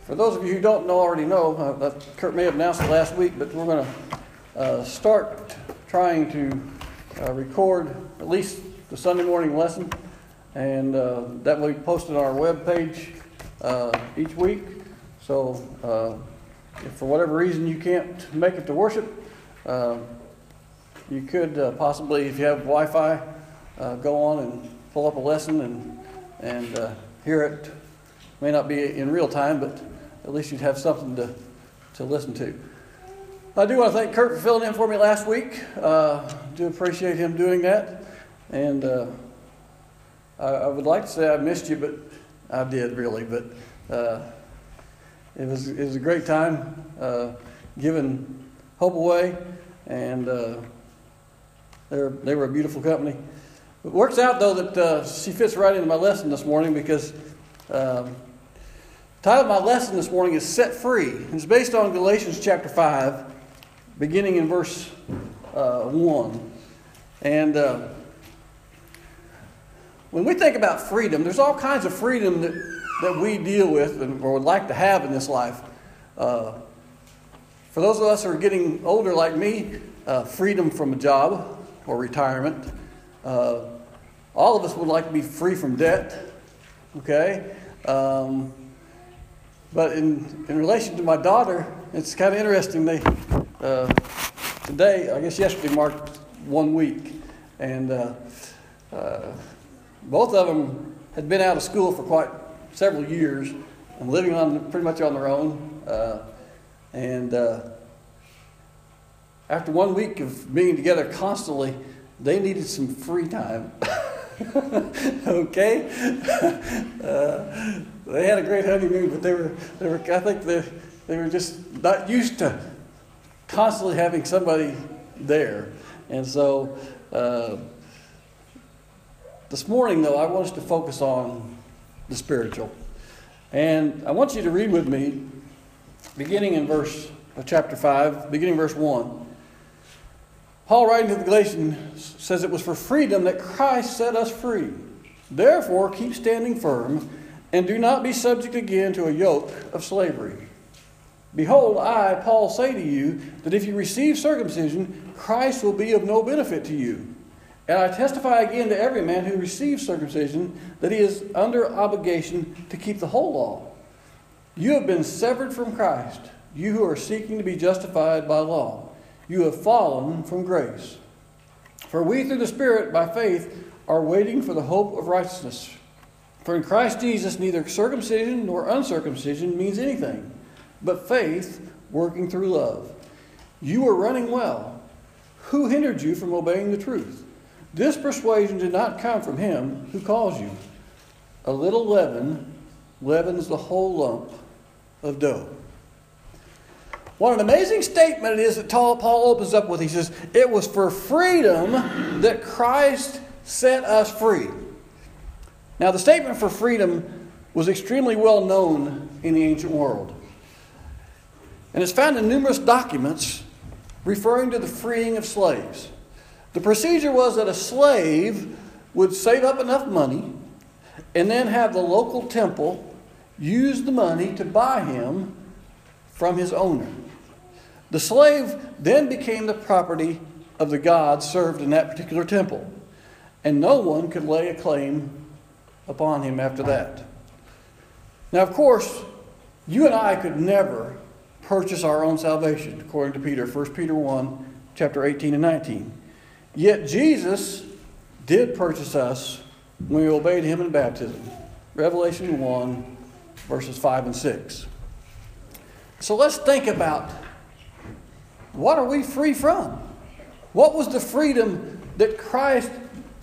For those of you who don't already know, Kurt may have announced it last week, but we're going to start trying to record at least the Sunday morning lesson, and that will be posted on our webpage each week. So if for whatever reason you can't make it to worship, you could possibly, if you have Wi-Fi, go on and pull up a lesson and hear it. May not be in real time, but at least you'd have something to listen to. I do want to thank Kurt for filling in for me last week. Do appreciate him doing that. And I would like to say I missed you, but I did really. But it was a great time giving Hope away, and they were a beautiful company. It works out, though, that she fits right into my lesson this morning because the title of my lesson this morning is Set Free. It's based on Galatians chapter 5, beginning in verse 1. And when we think about freedom, there's all kinds of freedom that we deal with or would like to have in this life. For those of us who are getting older like me, freedom from a job or retirement. All of us would like to be free from debt. Okay? But in relation to my daughter, it's kind of interesting. Today, I guess yesterday, marked 1 week. And both of them had been out of school for quite several years and living pretty much on their own. And after 1 week of being together constantly, they needed some free time. Okay? They had a great honeymoon, but they were I think they were just not used to constantly having somebody there. And so this morning, though, I want us to focus on the spiritual. And I want you to read with me, beginning in chapter 5, beginning verse 1. Paul, writing to the Galatians, says it was for freedom that Christ set us free. Therefore, keep standing firm, and do not be subject again to a yoke of slavery. Behold, I, Paul, say to you that if you receive circumcision, Christ will be of no benefit to you. And I testify again to every man who receives circumcision that he is under obligation to keep the whole law. You have been severed from Christ, you who are seeking to be justified by law. You have fallen from grace. For we through the Spirit, by faith, are waiting for the hope of righteousness. For in Christ Jesus neither circumcision nor uncircumcision means anything, but faith working through love. You are running well. Who hindered you from obeying the truth? This persuasion did not come from him who calls you. A little leaven leavens the whole lump of dough. What an amazing statement it is that Paul opens up with. He says, it was for freedom that Christ set us free. Now, the statement for freedom was extremely well known in the ancient world. And it's found in numerous documents referring to the freeing of slaves. The procedure was that a slave would save up enough money and then have the local temple use the money to buy him from his owner. The slave then became the property of the god served in that particular temple, and no one could lay a claim upon him after that. Now, of course, you and I could never purchase our own salvation, according to Peter, 1 Peter 1, chapter 18 and 19. Yet Jesus did purchase us when we obeyed him in baptism. Revelation 1, verses 5 and 6. So let's think about, what are we free from? What was the freedom that Christ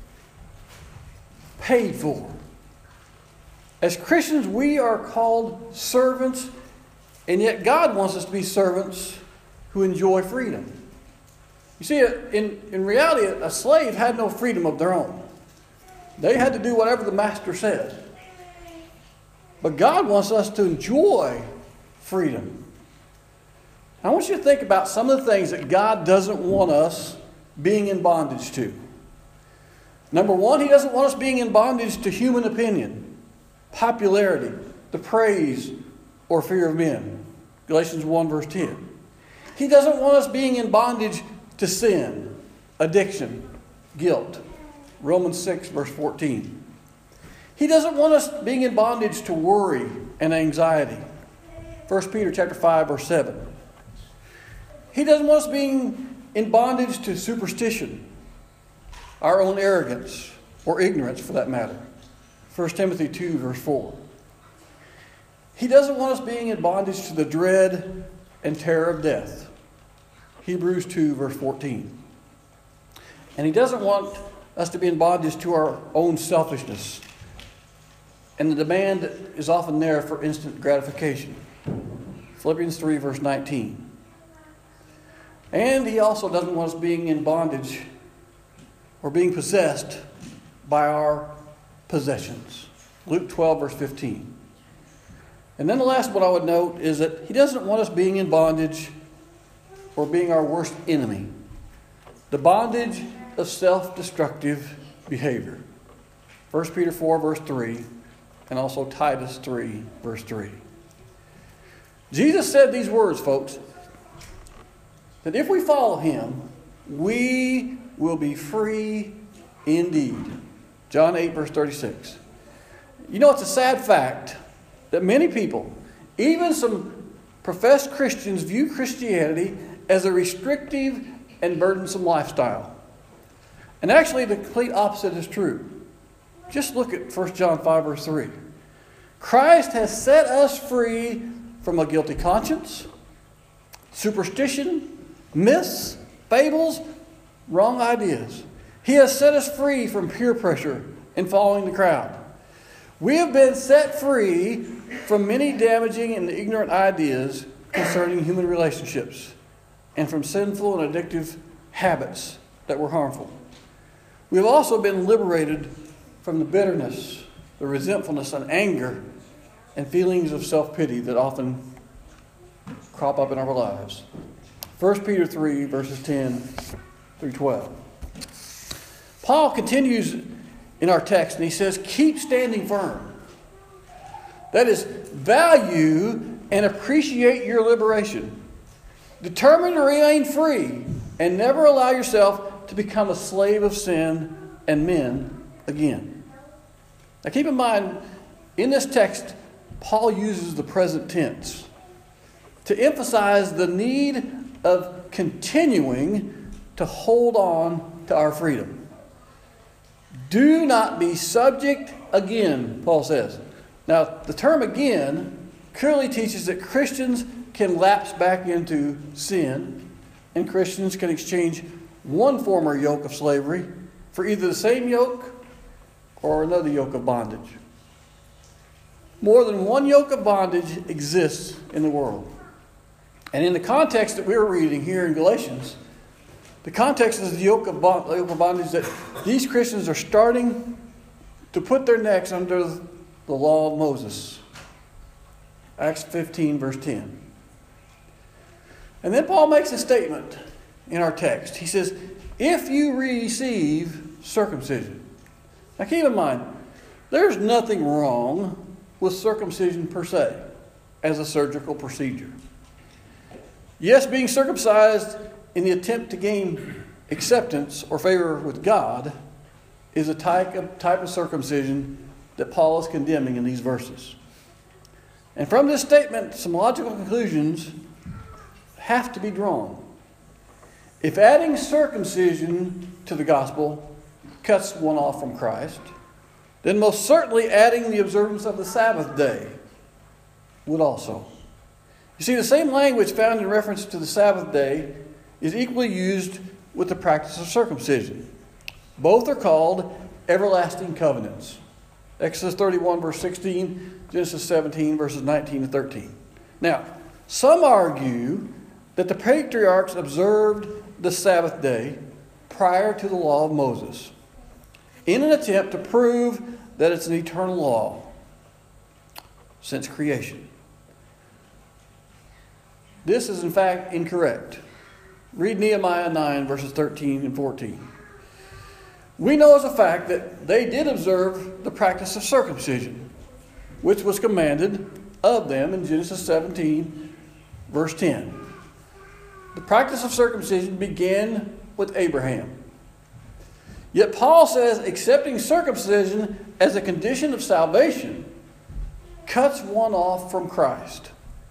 paid for? As Christians, we are called servants, and yet God wants us to be servants who enjoy freedom. You see, in reality, a slave had no freedom of their own. They had to do whatever the master said. But God wants us to enjoy freedom. I want you to think about some of the things that God doesn't want us being in bondage to. Number one, he doesn't want us being in bondage to human opinion, popularity, the praise, or fear of men. Galatians 1 verse 10. He doesn't want us being in bondage to sin, addiction, guilt. Romans 6 verse 14. He doesn't want us being in bondage to worry and anxiety. 1 Peter chapter 5 verse 7. He doesn't want us being in bondage to superstition, our own arrogance, or ignorance for that matter. 1 Timothy 2 verse 4. He doesn't want us being in bondage to the dread and terror of death. Hebrews 2 verse 14. And he doesn't want us to be in bondage to our own selfishness. And the demand is often there for instant gratification. Philippians 3 verse 19. And he also doesn't want us being in bondage or being possessed by our possessions. Luke 12 verse 15. And then the last one I would note is that he doesn't want us being in bondage or being our worst enemy. The bondage of self-destructive behavior. 1 Peter 4 verse 3 and also Titus 3 verse 3. Jesus said these words, folks, that if we follow him, we will be free indeed. John 8 verse 36. You know, it's a sad fact that many people, even some professed Christians, view Christianity as a restrictive and burdensome lifestyle. And actually, the complete opposite is true. Just look at 1 John 5 verse 3. Christ has set us free from a guilty conscience, superstition, myths, fables, wrong ideas. He has set us free from peer pressure and following the crowd. We have been set free from many damaging and ignorant ideas concerning human relationships and from sinful and addictive habits that were harmful. We have also been liberated from the bitterness, the resentfulness and anger and feelings of self-pity that often crop up in our lives. 1 Peter 3 verses 10 through 12. Paul continues in our text and he says, keep standing firm. That is, value and appreciate your liberation. Determine to remain free and never allow yourself to become a slave of sin and men again. Now keep in mind, in this text, Paul uses the present tense to emphasize the need of continuing to hold on to our freedom. Do not be subject again, Paul says. Now, the term again clearly teaches that Christians can lapse back into sin, and Christians can exchange one former yoke of slavery for either the same yoke or another yoke of bondage. More than one yoke of bondage exists in the world. And in the context that we're reading here in Galatians, the context is the yoke of bondage that these Christians are starting to put their necks under the law of Moses. Acts 15 verse 10. And then Paul makes a statement in our text. He says, if you receive circumcision. Now keep in mind, there's nothing wrong with circumcision per se as a surgical procedure. Yes, being circumcised in the attempt to gain acceptance or favor with God is a type of circumcision that Paul is condemning in these verses. And from this statement, some logical conclusions have to be drawn. If adding circumcision to the gospel cuts one off from Christ, then most certainly adding the observance of the Sabbath day would also. You see, the same language found in reference to the Sabbath day is equally used with the practice of circumcision. Both are called everlasting covenants. Exodus 31 verse 16, Genesis 17 verses 19 to 13. Now, some argue that the patriarchs observed the Sabbath day prior to the law of Moses in an attempt to prove that it's an eternal law since creation. This is in fact incorrect. Read Nehemiah 9 verses 13 and 14. We know as a fact that they did observe the practice of circumcision, which was commanded of them in Genesis 17, verse 10. The practice of circumcision began with Abraham. Yet Paul says accepting circumcision as a condition of salvation cuts one off from Christ.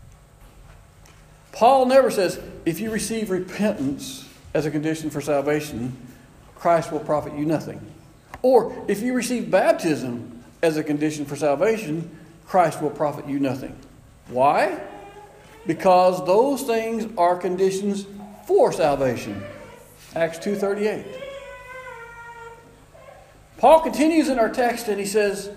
Paul never says, if you receive repentance as a condition for salvation, Christ will profit you nothing. Or if you receive baptism as a condition for salvation, Christ will profit you nothing. Why? Because those things are conditions for salvation. Acts 2:38. Paul continues in our text and he says,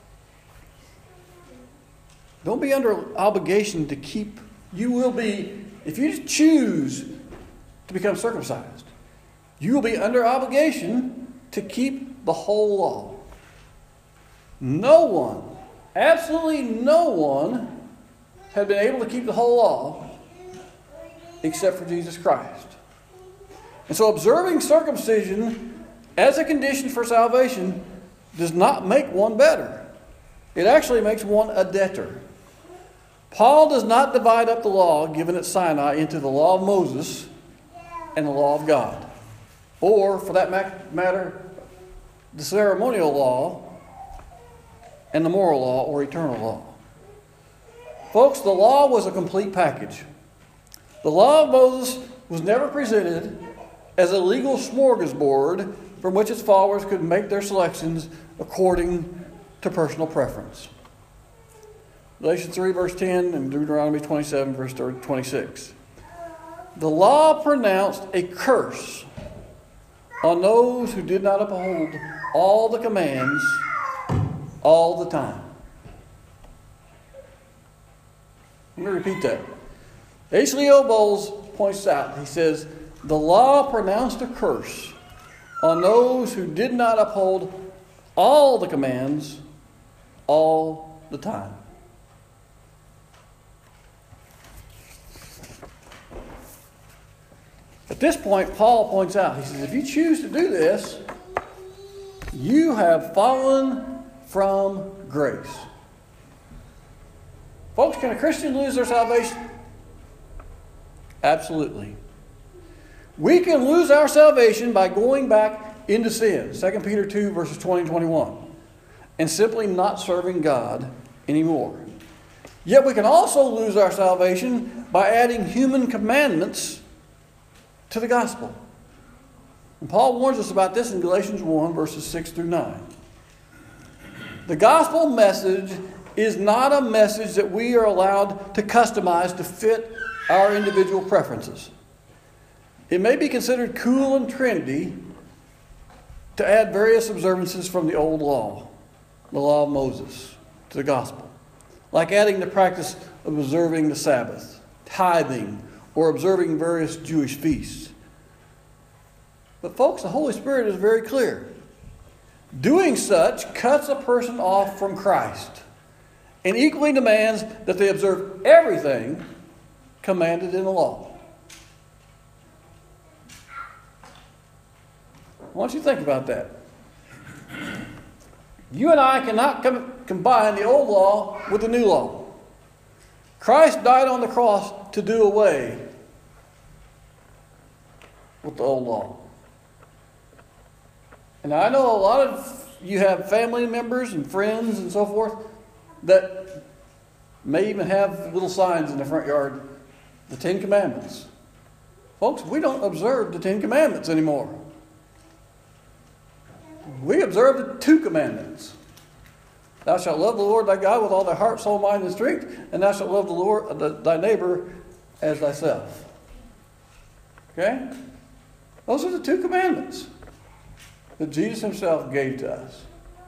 don't be under obligation to keep. You will be, if you choose to become circumcised, you will be under obligation to keep the whole law. No one, absolutely no one, had been able to keep the whole law except for Jesus Christ. And so observing circumcision as a condition for salvation does not make one better. It actually makes one a debtor. Paul does not divide up the law given at Sinai into the law of Moses and the law of God. Or, for that matter, the ceremonial law and the moral law or eternal law. Folks, the law was a complete package. The law of Moses was never presented as a legal smorgasbord from which its followers could make their selections according to personal preference. Galatians 3 verse 10 and Deuteronomy 27 verse 26. The law pronounced a curse on those who did not uphold all the commands all the time. Let me repeat that. H. Leo Bowles points out, he says, the law pronounced a curse on those who did not uphold all the commands all the time. At this point, Paul points out, he says, if you choose to do this, you have fallen from grace. Folks, can a Christian lose their salvation? Absolutely. We can lose our salvation by going back into sin, 2 Peter 2 verses 20 and 21, and simply not serving God anymore. Yet we can also lose our salvation by adding human commandments to the gospel. And Paul warns us about this in Galatians 1 verses 6 through 9. The gospel message is not a message that we are allowed to customize to fit our individual preferences. It may be considered cool and trendy to add various observances from the old law, the law of Moses, to the gospel. Like adding the practice of observing the Sabbath, tithing, or observing various Jewish feasts. But folks, the Holy Spirit is very clear. Doing such cuts a person off from Christ and equally demands that they observe everything commanded in the law. I want you to think about that. You and I cannot combine the old law with the new law. Christ died on the cross to do away with the old law. And I know a lot of you have family members and friends and so forth that may even have little signs in the front yard, the Ten Commandments. Folks, we don't observe the Ten Commandments anymore. We observe the two commandments. Thou shalt love the Lord thy God with all thy heart, soul, mind, and strength, and thou shalt love the Lord thy neighbor as thyself. Okay? Those are the two commandments that Jesus himself gave to us.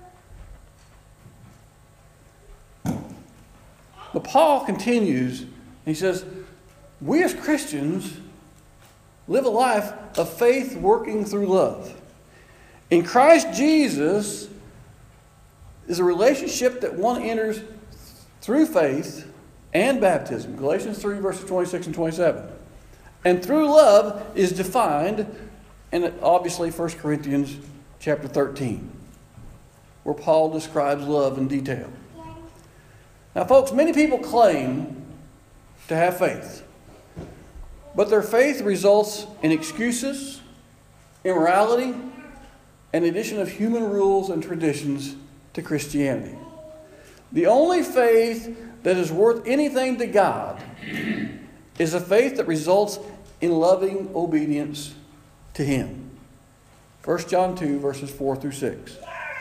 But Paul continues, he says, we as Christians live a life of faith working through love. In Christ Jesus is a relationship that one enters through faith and baptism. Galatians 3 verses 26 and 27. And through love is defined in obviously 1 Corinthians chapter 13, where Paul describes love in detail. Now, folks, many people claim to have faith, but their faith results in excuses, immorality, and the addition of human rules and traditions to Christianity. The only faith that is worth anything to God is a faith that results in loving obedience to Him. 1 John 2, verses 4 through 6.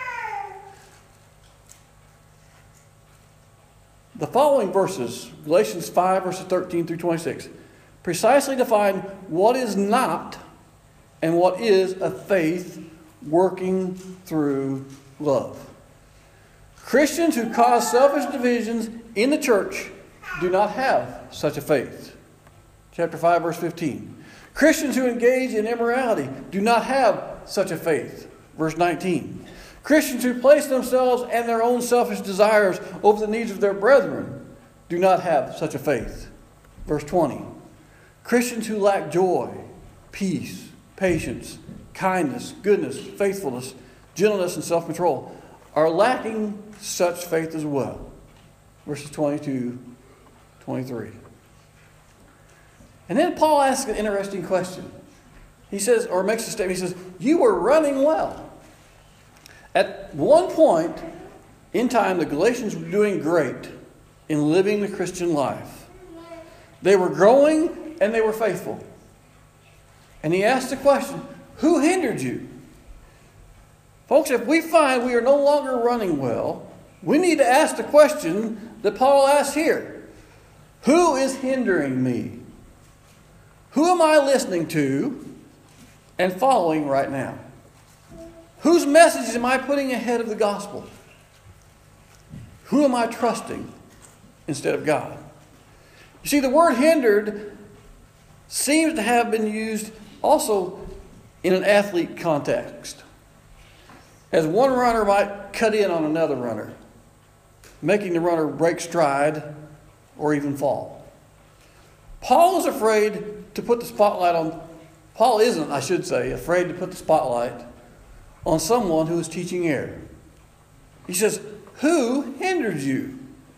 The following verses, Galatians 5, verses 13 through 26, precisely define what is not and what is a faith working through love. Christians who cause selfish divisions in the church do not have such a faith. Chapter 5, verse 15. Christians who engage in immorality do not have such a faith. Verse 19. Christians who place themselves and their own selfish desires over the needs of their brethren do not have such a faith. Verse 20. Christians who lack joy, peace, patience, kindness, goodness, faithfulness, gentleness, and self-control are lacking such faith as well. Verses 22, 23. And then Paul asks an interesting question. He says, or makes a statement, he says, you were running well. At one point in time, the Galatians were doing great in living the Christian life. They were growing and they were faithful. And he asked the question, who hindered you? Folks, if we find we are no longer running well, we need to ask the question that Paul asks here. Who is hindering me? Who am I listening to and following right now? Whose message am I putting ahead of the gospel? Who am I trusting instead of God? You see, the word hindered seems to have been used also in an athlete context, as one runner might cut in on another runner, making the runner break stride or even fall. Paul is afraid to put the spotlight on, Paul isn't, I should say, afraid to put the spotlight on someone who is teaching error. He says, who hindered you?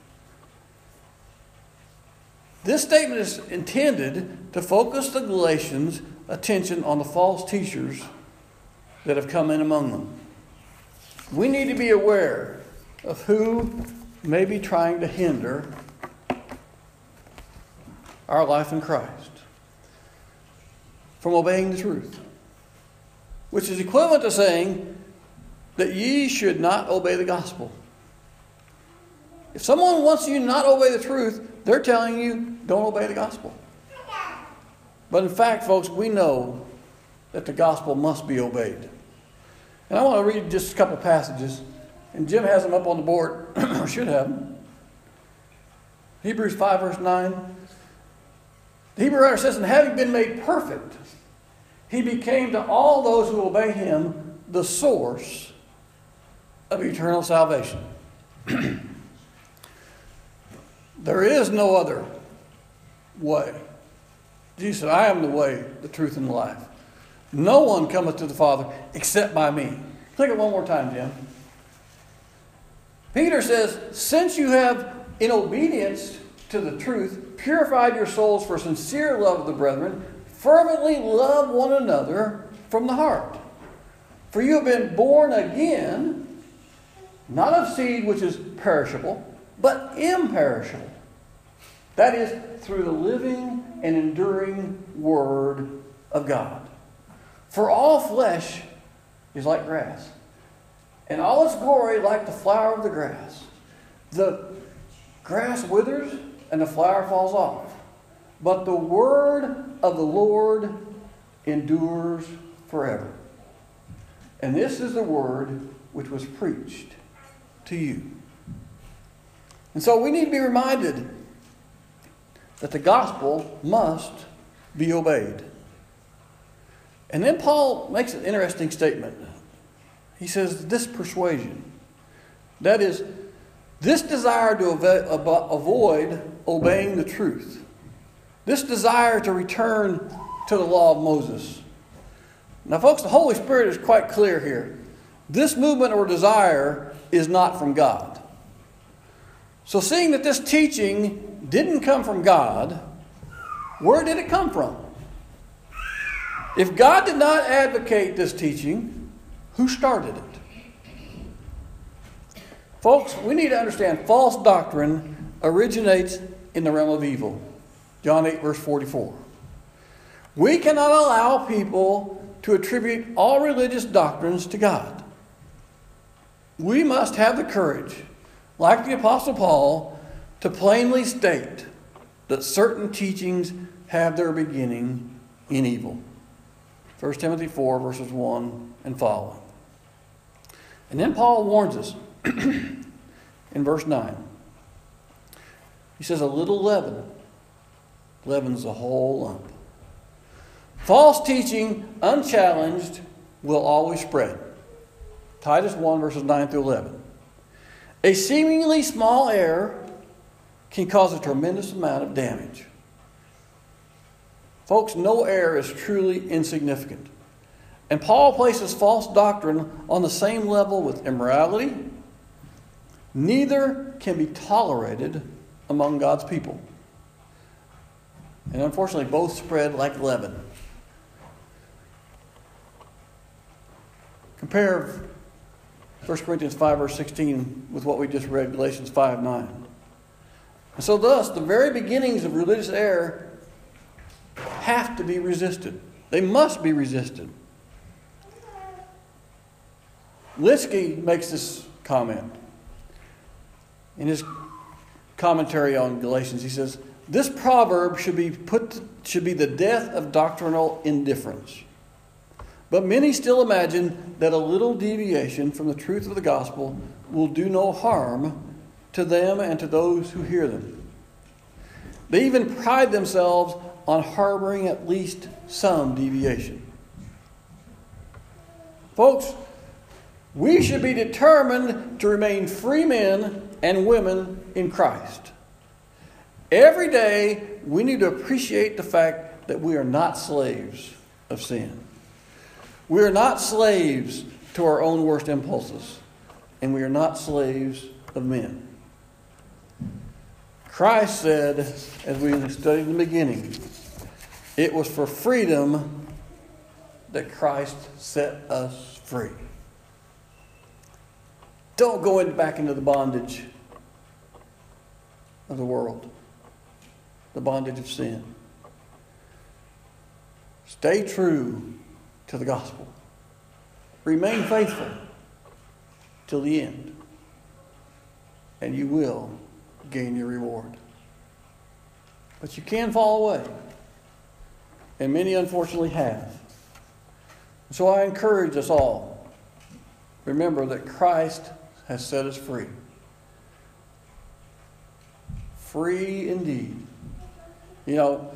This statement is intended to focus the Galatians' attention on the false teachers that have come in among them. We need to be aware of who may be trying to hinder our life in Christ from obeying the truth, which is equivalent to saying that ye should not obey the gospel. If someone wants you to not obey the truth, they're telling you don't obey the gospel. But in fact, folks, we know that the gospel must be obeyed. And I want to read just a couple passages, and Jim has them up on the board, or should have them. Hebrews 5, verse 9. The Hebrew writer says, and having been made perfect, he became to all those who obey him the source of eternal salvation. There is no other way. Jesus said, I am the way, the truth, and the life. No one cometh to the Father except by me. Click it one more time, Jim. Peter says, since you have, in obedience to the truth, purified your souls for sincere love of the brethren, fervently love one another from the heart. For you have been born again, not of seed which is perishable, but imperishable. That is, through the living and enduring Word of God. For all flesh is like grass, and all its glory like the flower of the grass. The grass withers and the flower falls off, but the word of the Lord endures forever. And this is the word which was preached to you. And so we need to be reminded that the gospel must be obeyed. And then Paul makes an interesting statement. He says, this persuasion, that is, this desire to avoid obeying the truth, this desire to return to the law of Moses. Now, folks, the Holy Spirit is quite clear here. This movement or desire is not from God. So seeing that this teaching didn't come from God, where did it come from? If God did not advocate this teaching, who started it? Folks, we need to understand false doctrine originates in the realm of evil. John 8, verse 44. We cannot allow people to attribute all religious doctrines to God. We must have the courage, like the Apostle Paul, to plainly state that certain teachings have their beginning in evil. 1 Timothy 4, verses 1 and following. And then Paul warns us in verse 9. He says, a little leaven leavens the whole lump. False teaching, unchallenged, will always spread. Titus 1, verses 9 through 11. A seemingly small error can cause a tremendous amount of damage. Folks, no error is truly insignificant. And Paul places false doctrine on the same level with immorality. Neither can be tolerated among God's people. And unfortunately, both spread like leaven. Compare 1 Corinthians 5, verse 16 with what we just read, Galatians 5, 9. And so thus, the very beginnings of religious error have to be resisted. They must be resisted. Linsky makes this comment in his commentary on Galatians. He says, this proverb should be the death of doctrinal indifference. But many still imagine that a little deviation from the truth of the gospel will do no harm to them and to those who hear them. They even pride themselves on harboring at least some deviation. Folks, we should be determined to remain free men and women in Christ. Every day, we need to appreciate the fact that we are not slaves of sin. We are not slaves to our own worst impulses, and we are not slaves of men. Christ said, as we studied in the beginning, it was for freedom that Christ set us free. Don't go back into the bondage of the world, the bondage of sin. Stay true to the gospel. Remain faithful till the end, and you will gain your reward. But you can fall away, and many unfortunately have. So I encourage us all, remember that Christ has set us free. Free indeed. You know,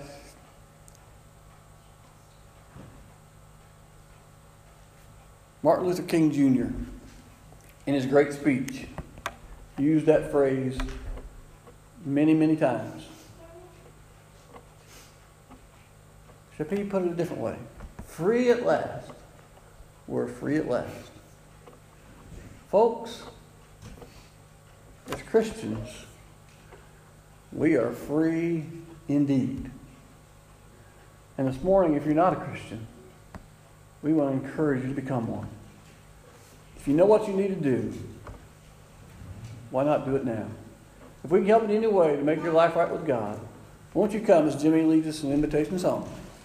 Martin Luther King Jr., in his great speech, used that phrase many, many times. Should he put it a different way? Free at last. We're free at last. Folks, as Christians, we are free indeed. And this morning, if you're not a Christian, we want to encourage you to become one. If you know what you need to do, why not do it now? If we can help in any way to make your life right with God, won't you come as Jimmy leads us in an invitation song?